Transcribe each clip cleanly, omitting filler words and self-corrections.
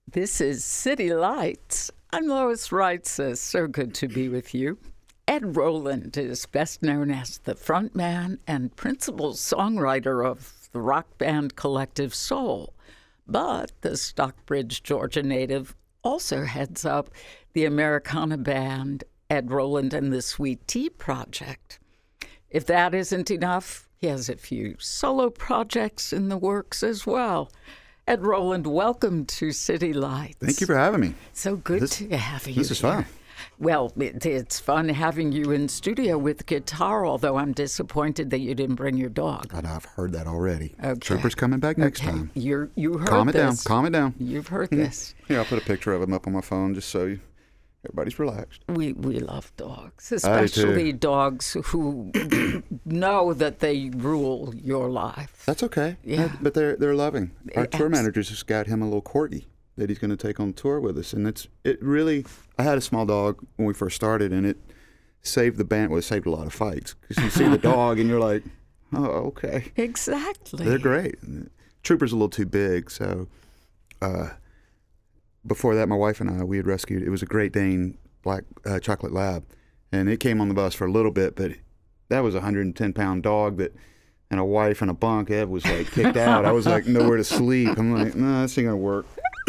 This is City Lights. I'm Lois Reitzes. So good to be with you. Ed Roland is best known as the frontman and principal songwriter of the rock band Collective Soul. But the Stockbridge, Georgia native also heads up the Americana band Ed Roland and the Sweet Tea Project. If that isn't enough, he has a few solo projects in the works as well. Ed Roland, welcome to City Lights. Thank you for having me. So good to have you This is here. fun. Well, it's fun having you in studio with guitar, although I'm disappointed that you didn't bring your dog. I know, I've heard that already. Okay. Trooper's coming back next time. You heard Calm it down. this. Calm it down. You've heard this. Here, I'll put a picture of him up on my phone just so everybody's relaxed. We love dogs, I do especially too. dogs who know that they rule your life. That's okay. Yeah. But they're loving. Our tour Abs- manager just got him a little corgi that he's going to take on tour with us, and it really. I had a small dog when we first started, and it saved the band. Well, it saved a lot of fights because you see the dog and you're like, oh, okay. Exactly. They're great. Trooper's a little too big, so before that, my wife and I, we had rescued, it was a Great Dane black chocolate lab, and it came on the bus for a little bit, but that was a 110-pound dog and a wife and a bunk. Ed was like kicked out. I was like nowhere to sleep. I'm like, no, this ain't gonna work.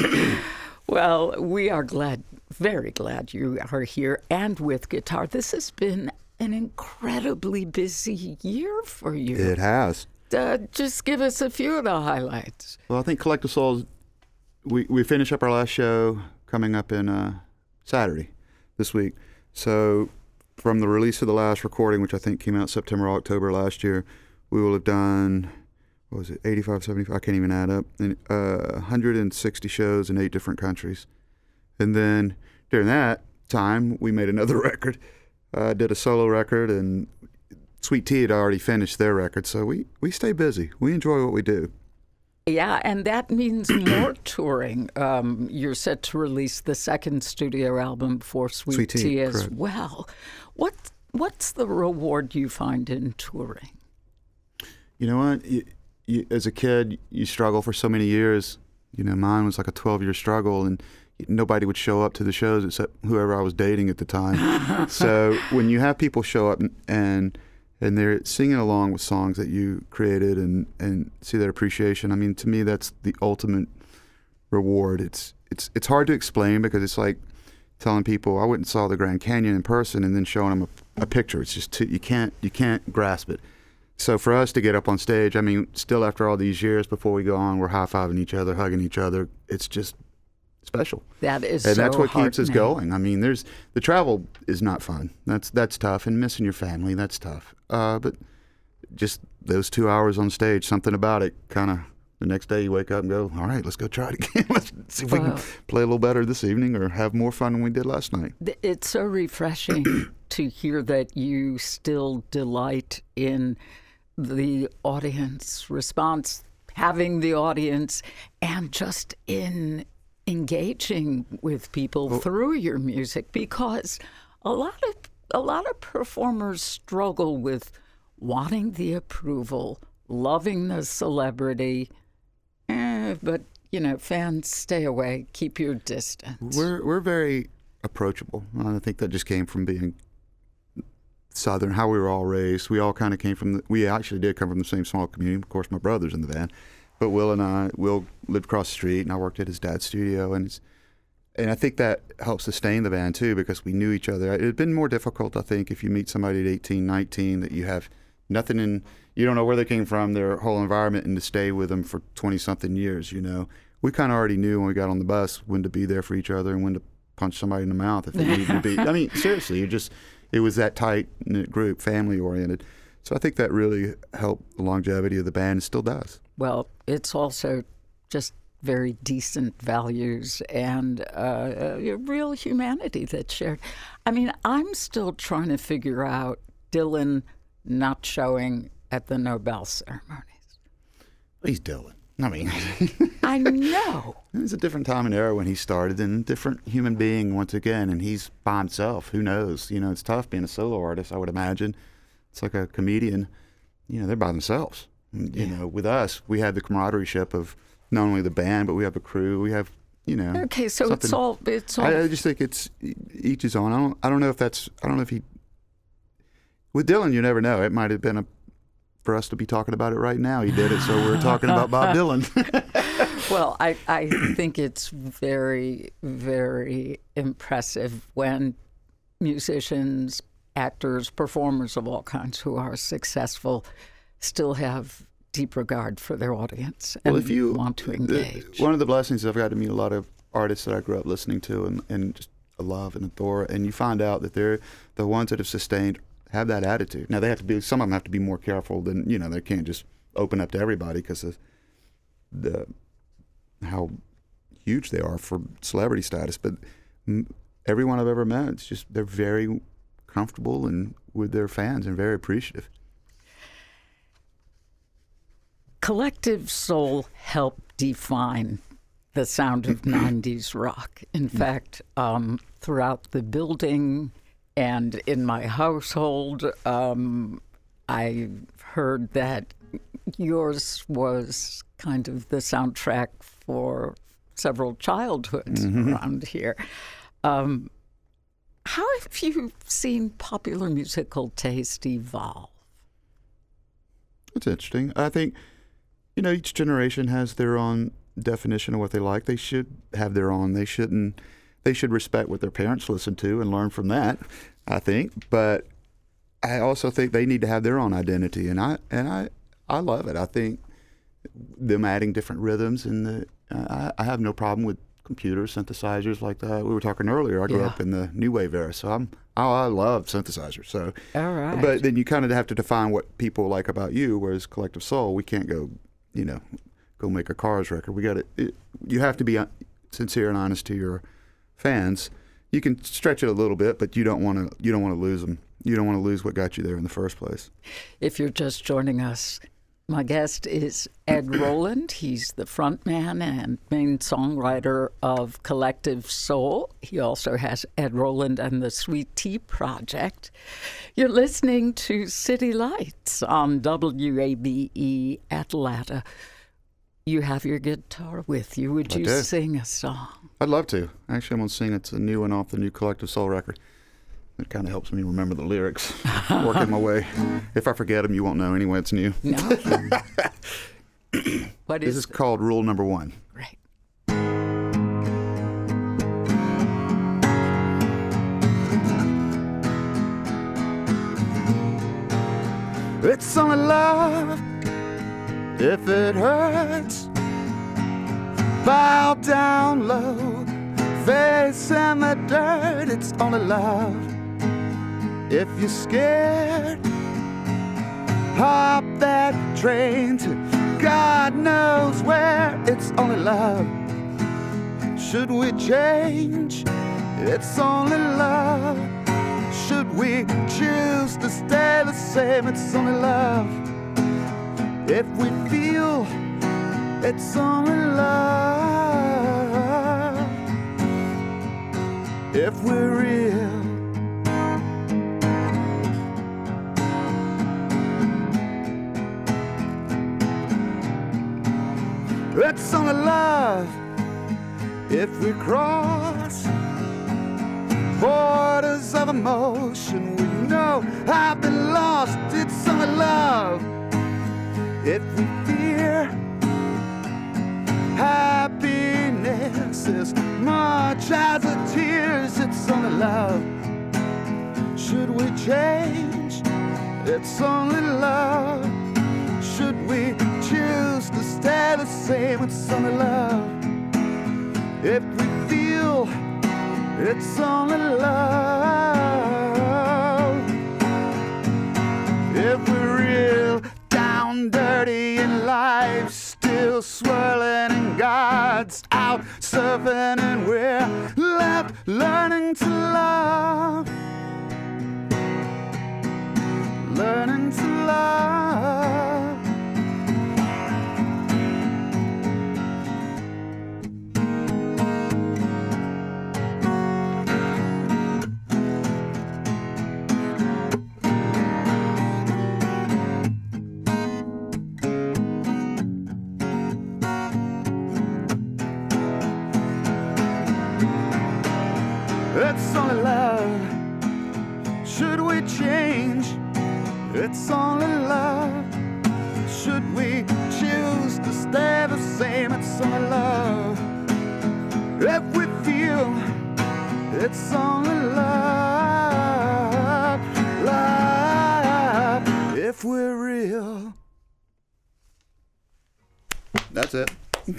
Well, we are very glad you are here and with guitar. This has been an incredibly busy year for you. It has. Just give us a few of the highlights. Well, I think Collective Souls, we finish up our last show coming up in Saturday this week. So from the release of the last recording, which I think came out September or October last year, we will have done, 85, 75, I can't even add up, 160 shows in 8 different countries. And then during that time, we made another record. Did a solo record, and Sweet Tea had already finished their record, so we stay busy. We enjoy what we do. Yeah, and that means more touring. You're set to release the second studio album for Sweet Tea as correct. well. What's the reward you find in touring? You know what? You, as a kid, you struggle for so many years. You know, mine was like a 12-year struggle, and nobody would show up to the shows except whoever I was dating at the time. So when you have people show up and they're singing along with songs that you created and see their appreciation, I mean, to me, that's the ultimate reward. It's hard to explain because it's like telling people I went and saw the Grand Canyon in person and then showing them a picture. It's just you can't grasp it. So for us to get up on stage, I mean, still after all these years before we go on, we're high-fiving each other, hugging each other. It's just special. That is and so that's what keeps us heartening. going. I mean, the travel is not fun. That's tough, and missing your family, that's tough. But just those 2 hours on stage, something about it kind of, the next day you wake up and go, all right, let's go try it again. Let's see if we can play a little better this evening or have more fun than we did last night. It's so refreshing to hear that you still delight in the audience response, having the audience, and just in engaging with people through your music, because a lot of performers struggle with wanting the approval, loving the celebrity, but fans, stay away, keep your distance. We're very approachable. I think that just came from being Southern, how we were all raised. We all kind of we actually did come from the same small community. Of course, my brother's in the band. But Will lived across the street, and I worked at his dad's studio, and I think that helped sustain the band too, because we knew each other. It had been more difficult, I think, if you meet somebody at 18, 19, that you have nothing you don't know where they came from, their whole environment, and to stay with them for 20-something years. We kind of already knew when we got on the bus when to be there for each other and when to punch somebody in the mouth if they needed to be. I mean, seriously, it was that tight-knit group, family-oriented. So I think that really helped the longevity of the band. It still does. Well, it's also just very decent values and real humanity that's shared. I mean, I'm still trying to figure out Dylan not showing at the Nobel ceremonies. He's Dylan. I mean, I know. It was a different time and era when he started, and a different human being once again, and he's by himself. Who knows? It's tough being a solo artist, I would imagine. It's like a comedian. They're by themselves. With us, we have the camaraderie of not only the band, but we have a crew. We have Okay, so something. it's all. I just think it's each his own. I don't know if he. With Dylan, you never know. It might have been for us to be talking about it right now. He did it, so we're talking about Bob Dylan. Well, I think it's very, very impressive when musicians, actors, performers of all kinds who are successful still have deep regard for their audience and if you want to engage. One of the blessings, I've got to meet a lot of artists that I grew up listening to and just love and adore, and you find out that they're the ones that have sustained have that attitude. Now some of them have to be more careful than, they can't just open up to everybody because of how huge they are for celebrity status. But everyone I've ever met, it's just they're very comfortable and with their fans and very appreciative. Collective Soul helped define the sound of 90s rock. In fact, throughout the building and in my household, I heard that yours was kind of the soundtrack for several childhoods around here. How have you seen popular musical taste evolve? It's interesting. I think, each generation has their own definition of what they like. They should have their own. They should respect what their parents listen to and learn from that, I think. But I also think they need to have their own identity, and I love it. I think them adding different rhythms, and I have no problem with computers, synthesizers like that. We were talking earlier. I grew up in the new wave era, so I love synthesizers. So, all right. But then you kind of have to define what people like about you. Whereas Collective Soul, we can't go make a Cars record. You have to be sincere and honest to your fans. You can stretch it a little bit, but you don't want to lose them. You don't want to lose what got you there in the first place. If you're just joining us, my guest is Ed Roland. He's the frontman and main songwriter of Collective Soul. He also has Ed Roland and the Sweet Tea Project. You're listening to City Lights on WABE Atlanta. You have your guitar with you. Would you sing a song? I'd love to. Actually, I'm going to sing. It's a new one off the new Collective Soul record. It kind of helps me remember the lyrics, working my way. If I forget them, you won't know anyway. It's new. No. This is called Rule Number 1. Right. It's only love if it hurts. Bow down low, face in the dirt. It's only love if you're scared. Hop that train to God knows where. It's only love. Should we change? It's only love. Should we choose to stay the same? It's only love. If we feel, it's only love. If we're real, it's only love. If we cross borders of emotion we know have been lost, it's only love. If we fear happiness as much as the tears, it's only love. Should we change? It's only love. Should we choose to stay the same? It's only love. If we feel, it's only love. If we're real down dirty in life, still swirling in God's out surfing, and we're left learning to love. Learning to love. It's only love. Should we change? It's only love. Should we choose to stay the same? It's only love. If we feel, it's only love. Love. If we're real. That's it.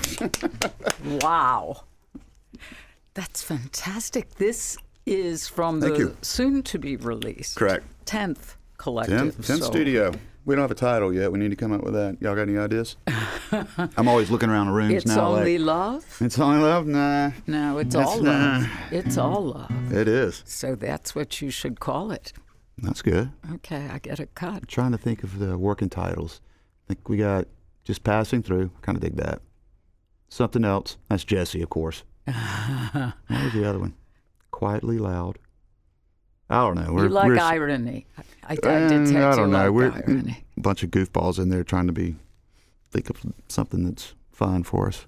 Wow. That's fantastic. This is from the soon-to-be released Correct. 10th collective. 10th studio. We don't have a title yet. We need to come up with that. Y'all got any ideas? I'm always looking around the rooms It's now. only love? It's only love? Nah. No, it's all love. It's all love. It is. So that's what you should call it. That's good. Okay, I get a cut. I'm trying to think of the working titles. I think we got Just Passing Through. I kind of dig that. Something Else. That's Jesse, of course. What was the other one? Quietly Loud. I don't know. You like irony. I did take I don't know. We're irony. a bunch of goofballs in there trying to think of something that's fun for us.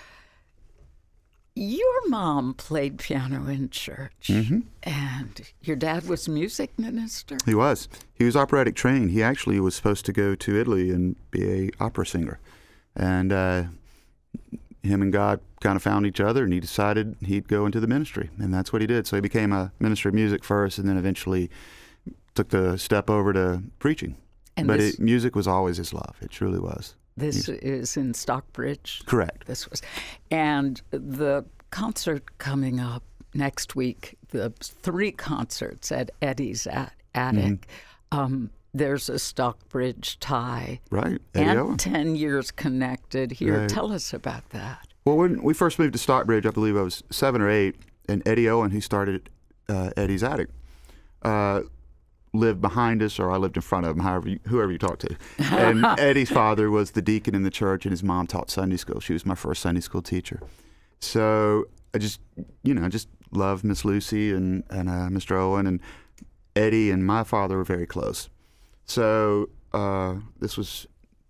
Your mom played piano in church, Mm-hmm. and your dad was a music minister. He was. He was operatic trained. He actually was supposed to go to Italy and be a opera singer. And him and God kind of found each other, and he decided he'd go into the ministry. And that's what he did. So he became a minister of music first, and then eventually took the step over to preaching. And but music was always his love. It truly was. This is in Stockbridge? Correct. This was. And the concert coming up next week, the 3 concerts at Eddie's Attic, there's a Stockbridge tie. Right. Eddie and Owen. 10 years connected here. Right. Tell us about that. Well, when we first moved to Stockbridge, I believe I was 7 or 8, and Eddie Owen, who started Eddie's Attic, lived behind us, or I lived in front of him, whoever you talk to. And Eddie's father was the deacon in the church, and his mom taught Sunday school. She was my first Sunday school teacher. So I just loved Miss Lucy and Mr. Owen, and Eddie and my father were very close. So this was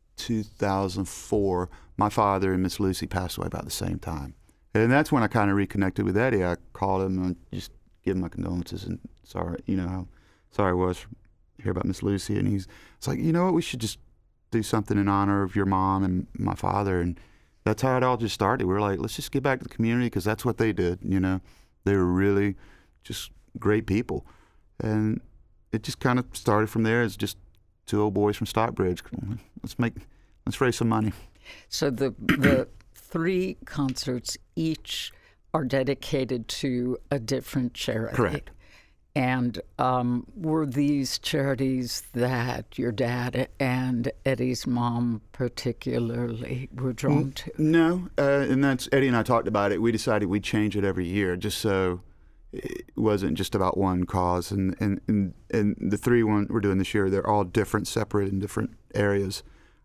2004. My father and Miss Lucy passed away about the same time. And that's when I kind of reconnected with Eddie. I called him and just gave him my condolences and sorry, how sorry I was to hear about Miss Lucy. And it's like, you know what, we should just do something in honor of your mom and my father. And that's how it all just started. We were like, let's just get back to the community because that's what they did, They were really just great people. And it just kind of started from there as just 2 old boys from Stockbridge. Let's raise some money. So the 3 concerts each are dedicated to a different charity. Correct. And were these charities that your dad and Eddie's mom particularly were drawn to? No, and that's Eddie and I talked about it. We decided we'd change it every year just so it wasn't just about one cause. And the 3 we're doing this year, they're all different, separate in different areas.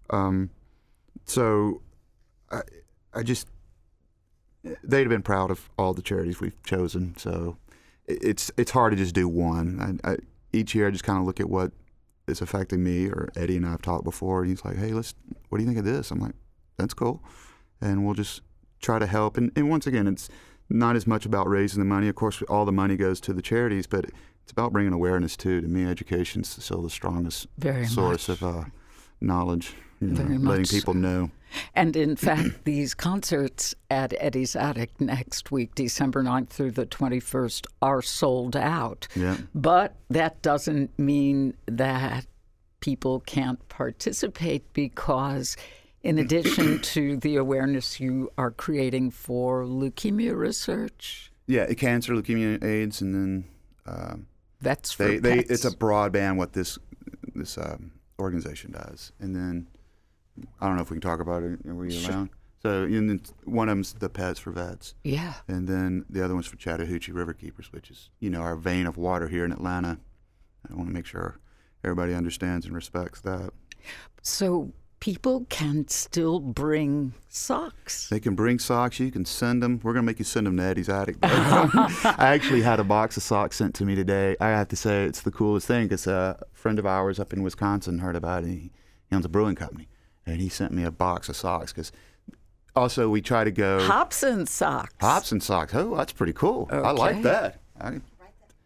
So I just, they'd have been proud of all the charities we've chosen. So it's hard to just do one. Each year I just kind of look at what is affecting me, or Eddie and I have talked before, and he's like, hey, what do you think of this? I'm like, that's cool. And we'll just try to help. And once again, it's not as much about raising the money. Of course, all the money goes to the charities, but it's about bringing awareness too. To me, education's still the strongest source of knowledge, letting people know. And in fact, these concerts at Eddie's Attic next week, December 9th through the 21st, are sold out. Yeah. But that doesn't mean that people can't participate, because in addition to the awareness you are creating for leukemia research. Yeah, cancer, leukemia, AIDS, and then that's for pets. It's a broadband what this organization does. And then I don't know if we can talk about it. Are we allowed? So and then one of them's the Pets for Vets. Yeah. And then the other one's for Chattahoochee Riverkeepers, which is, our vein of water here in Atlanta. I want to make sure everybody understands and respects that. So people can still bring socks. They can bring socks. You can send them. We're going to make you send them to Eddie's Attic. I actually had a box of socks sent to me today. I have to say it's the coolest thing because a friend of ours up in Wisconsin heard about it. He owns a brewing company, and he sent me a box of socks because also we try to go... Hobson socks. Hobson socks. Oh, that's pretty cool. Okay. I like that.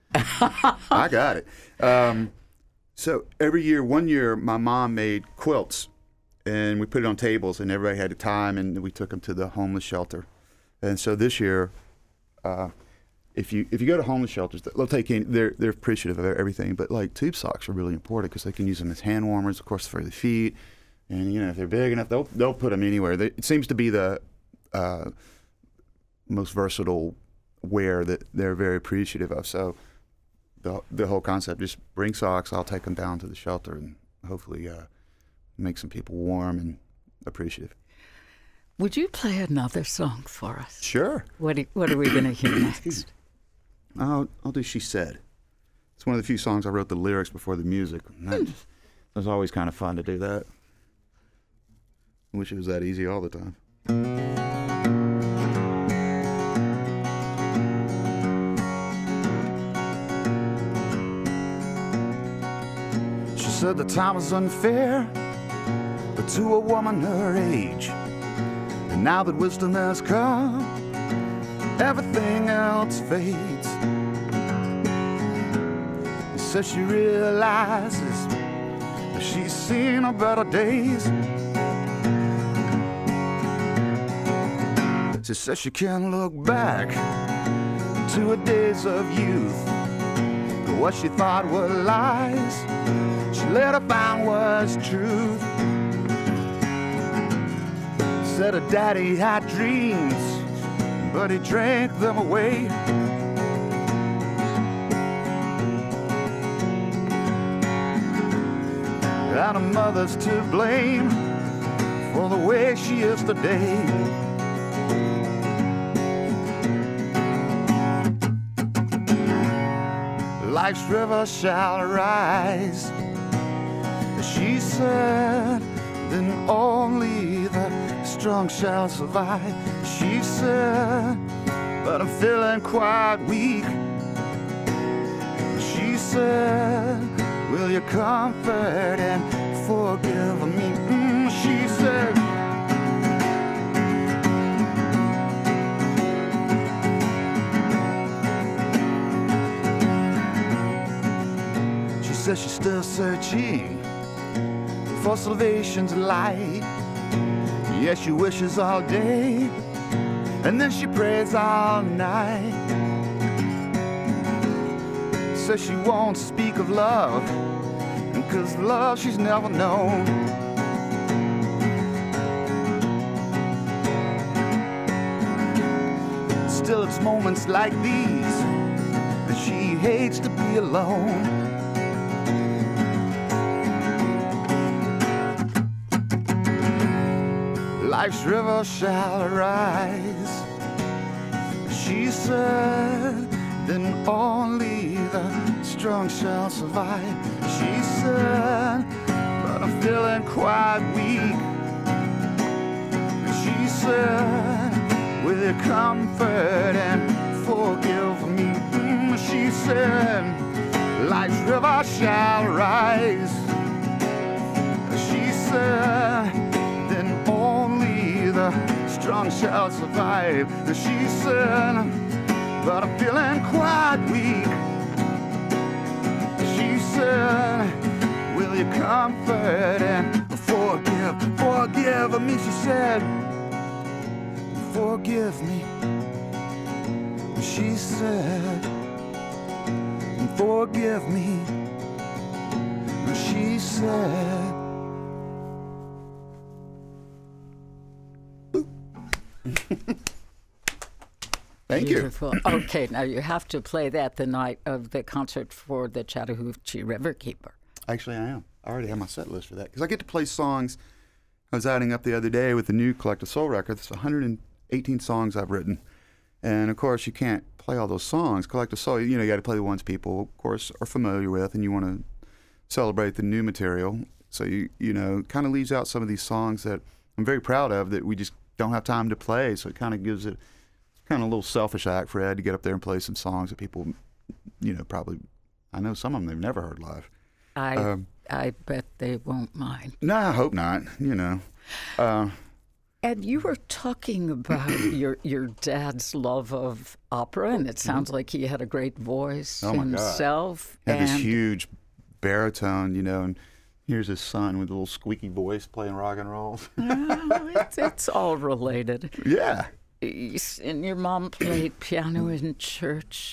I got it. So every year, one year, my mom made quilts, and we put it on tables, and everybody had a time, and we took them to the homeless shelter. And so this year, if you go to homeless shelters, they'll take in. They're appreciative of everything, but like tube socks are really important because they can use them as hand warmers, of course, for the feet. And if they're big enough, they'll put them anywhere. It seems to be the most versatile wear that they're very appreciative of. So the whole concept, just bring socks. I'll take them down to the shelter and hopefully make some people warm and appreciative. Would you play another song for us? Sure. What are we going to hear next? I'll do She Said. It's one of the few songs I wrote the lyrics before the music. It was always kind of fun to do that. I wish it was that easy all the time. She said the time was unfair, but to a woman her age. And now that wisdom has come, everything else fades. So she realizes that she's seen her better days. She says she can't look back to her days of youth. But what she thought were lies, she later found was truth. Said her daddy had dreams, but he drank them away. And her mother's to blame for the way she is today. Life's river shall rise, she said, then only the strong shall survive. She said, but I'm feeling quite weak. She said, will you comfort and forgive me? She said, she says she's still searching for salvation's light. Yes, she wishes all day, and then she prays all night. Says she won't speak of love, 'cause love she's never known. Still it's moments like these that she hates to be alone. Life's river shall rise, she said, then only the strong shall survive. She said, but I'm feeling quite weak. She said, will you comfort and forgive me? She said, life's river shall rise. She said, then only the strong shall survive. She said, but I'm feeling quite weak. She said, will you comfort and forgive me? She said, forgive me. She said, forgive me. She said. Thank Beautiful. you. Okay, now you have to play that the night of the concert for the Chattahoochee Riverkeeper. Actually, I am. I already have my set list for that because I get to play songs. I was adding up the other day with the new Collective Soul record. It's 118 songs I've written. And, of course, you can't play all those songs. Collective Soul, you got to play the ones people, of course, are familiar with, and you want to celebrate the new material. So, you kind of leaves out some of these songs that I'm very proud of that we just don't have time to play. So it kind of gives it kind of a little selfish act for Ed to get up there and play some songs that people, probably, I know some of them they've never heard live. I bet they won't mind. No, I hope not, And you were talking about your dad's love of opera, and it sounds like he had a great voice himself. He had this huge baritone, and here's his son with a little squeaky voice playing rock and roll. It's all related. Yeah. And your mom played piano in church.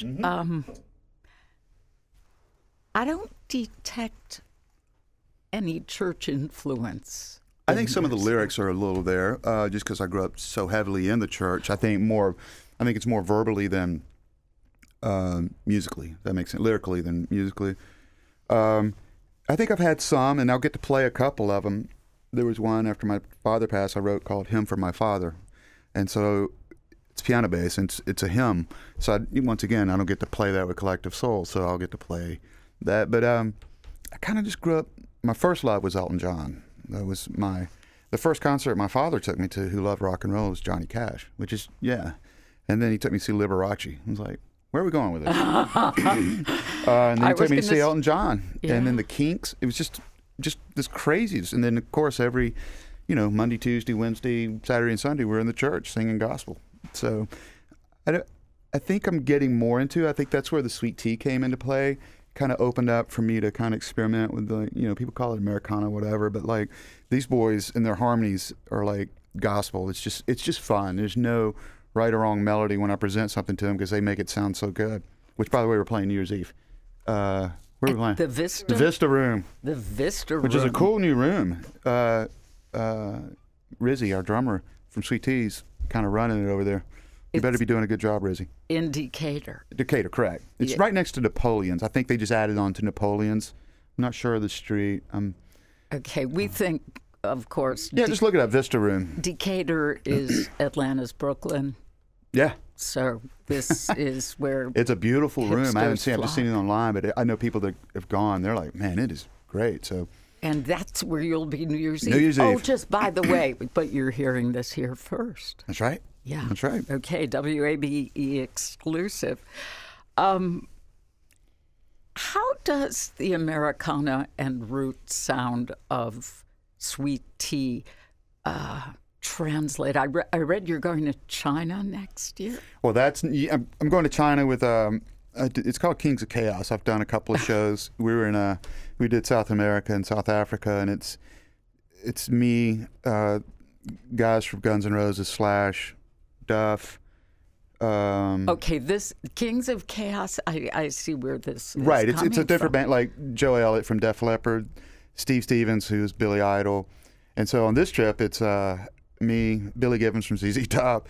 I don't detect any church influence. I think some of the lyrics are a little there, just because I grew up so heavily in the church. I think it's more verbally than musically. That makes sense. Lyrically than musically. I think I've had some, and I'll get to play a couple of them. There was one after my father passed I wrote called "Hymn for My Father," and so it's piano based, and it's a hymn. So once again, I don't get to play that with Collective Soul, so I'll get to play that. But I kind of just grew up. My first love was Elton John. That was the first concert my father took me to, who loved rock and roll, was Johnny Cash, which is, yeah. And then he took me to see Liberace. I was like, where are we going with this? And then he took me to see Elton John. Yeah. And then the Kinks. It was just this craziness. And then, of course, every, Monday, Tuesday, Wednesday, Saturday, and Sunday, we're in the church singing gospel. So I think I'm getting more into it. I think that's where the Sweet Tea came into play. Kind of opened up for me to kind of experiment with people call it Americana, whatever, but like these boys and their harmonies are like gospel. It's just fun. There's no right or wrong melody when I present something to them because they make it sound so good. Which, by the way, we're playing New Year's Eve. Where are we playing? The Vista. The Vista Room. The Vista Room. Which is a cool new room. Rizzy, our drummer from Sweet Tea's, kind of running it over there. You better be doing a good job, Rizzy. In Decatur. Decatur, correct. It's right next to Napoleon's. I think they just added on to Napoleon's. I'm not sure of the street. Okay, we think, of course. Yeah, just look it up, Vista Room. Decatur is Atlanta's Brooklyn. Yeah. So this is where it's a beautiful room. I haven't seen it. I've just seen it online, but I know people that have gone. They're like, man, it is great. So. And that's where you'll be New Year's Eve. New Year's Eve. Oh, just by the way, but you're hearing this here first. That's right. Yeah. That's right. Okay, WABE exclusive. How does the Americana and root sound of Sweet Tea translate? I read you're going to China next year. Well, I'm going to China with it's called Kings of Chaos. I've done a couple of shows. We did South America and South Africa, and it's me, guys from Guns N' Roses, Slash, Duff. Okay, this Kings of Chaos, I see where this is right. It's a different from. band, like Joe Elliott from Def Leppard, Steve Stevens, who's Billy Idol, and so on this trip it's me, Billy Gibbons from ZZ Top,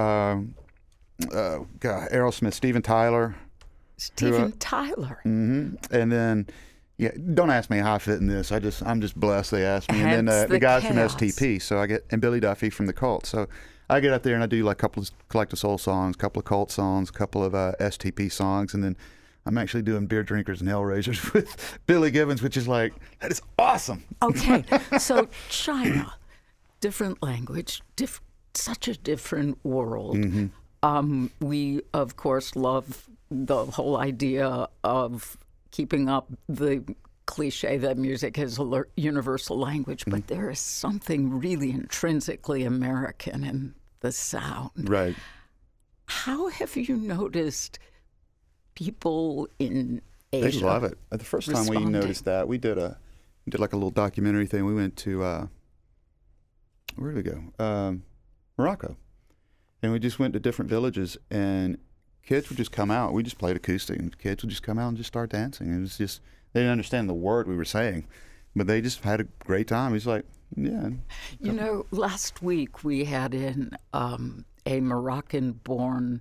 Aerosmith, Steven Tyler. Steven Tyler. Mm-hmm. And then, yeah, don't ask me how I fit in this. I'm just blessed they asked me. And then the guys chaos. from STP. So and Billy Duffy from the Cult. So I get up there and I do like a couple of Collective Soul songs, a couple of Cult songs, a couple of STP songs, and then I'm actually doing Beer Drinkers and Hellraisers with Billy Gibbons, which is like, that is awesome. Okay, so China, different language, such a different world. Mm-hmm. We, of course, love the whole idea of keeping up the cliche that music is a universal language, but there is something really intrinsically American in the sound. Right. How have you noticed people in Asia? They love it. The first time we noticed that, we did like a little documentary thing. We went to where did we go? Morocco, and we just went to different villages, and kids would just come out. We just played acoustic, and kids would just come out and just start dancing. It was just, they didn't understand the word we were saying, but they just had a great time. He's like, yeah. You know, last week we had in a Moroccan-born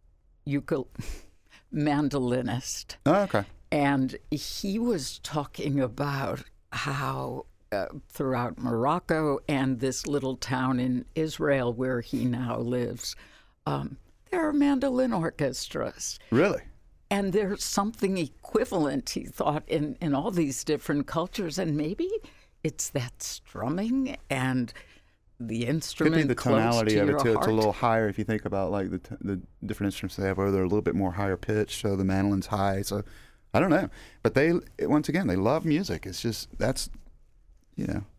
mandolinist. Oh, okay. And he was talking about how throughout Morocco and this little town in Israel where he now lives, there are mandolin orchestras. Really? And there's something equivalent, he thought, in all these different cultures. And maybe it's that strumming and the instrument. Could be the tonality of it, too. Heart. It's a little higher if you think about like the different instruments they have, where they're a little bit more higher pitched, so the mandolin's high. So I don't know. But once again, they love music. It's just, that's,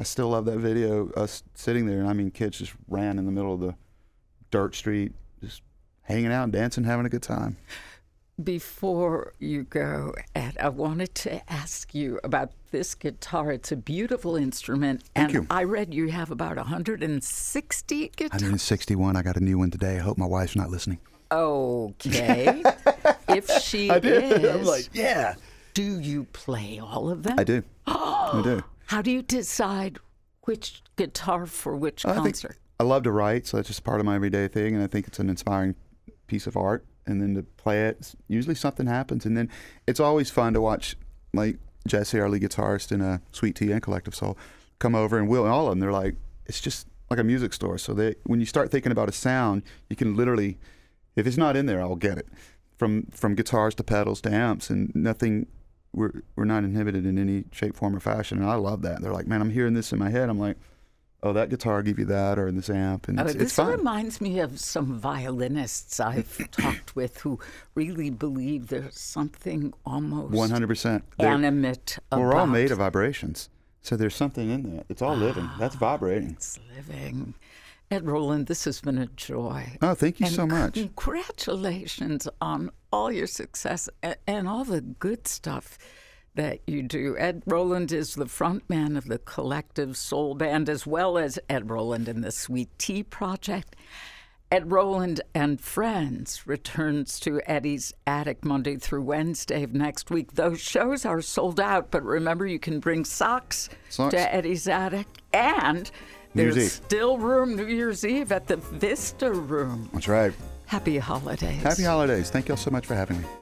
I still love that video, us sitting there, and I mean, kids just ran in the middle of the dirt street, just hanging out, dancing, having a good time. Before you go, Ed, I wanted to ask you about this guitar. It's a beautiful instrument. Thank you. I read you have about 160 guitars. 161. I got a new one today. I hope my wife's not listening. Okay. If she I did. is, I'm like, yeah. do you play all of them? I do. I do. How do you decide which guitar for which concert? I love to write, so that's just part of my everyday thing, and I think it's an inspiring piece of art. And then to play it, usually something happens. And then it's always fun to watch, like Jesse, our lead guitarist in Sweet Tea and Collective Soul, come over, and Will and all of them, they're like, it's just like a music store. So when you start thinking about a sound, you can literally, if it's not in there, I'll get it. From guitars to pedals to amps, and nothing, we're not inhibited in any shape, form, or fashion. And I love that. They're like, man, I'm hearing this in my head. I'm like, oh, that guitar give you that, or this amp, and it's fun. This reminds me of some violinists I've talked with who really believe there's something almost 100% animate about. We're all made of vibrations, so there's something in that. It's all living. That's vibrating. It's living. Ed Roland, this has been a joy. Oh, thank you so much. Congratulations on all your success and all the good stuff that you do. Ed Roland is the frontman of the Collective Soul Band, as well as Ed Roland and the Sweet Tea Project. Ed Roland and Friends returns to Eddie's Attic Monday through Wednesday of next week. Those shows are sold out, but remember, you can bring socks. To Eddie's Attic. And there's still room New Year's Eve at the Vista Room. That's right. Happy holidays. Happy holidays. Thank you all so much for having me.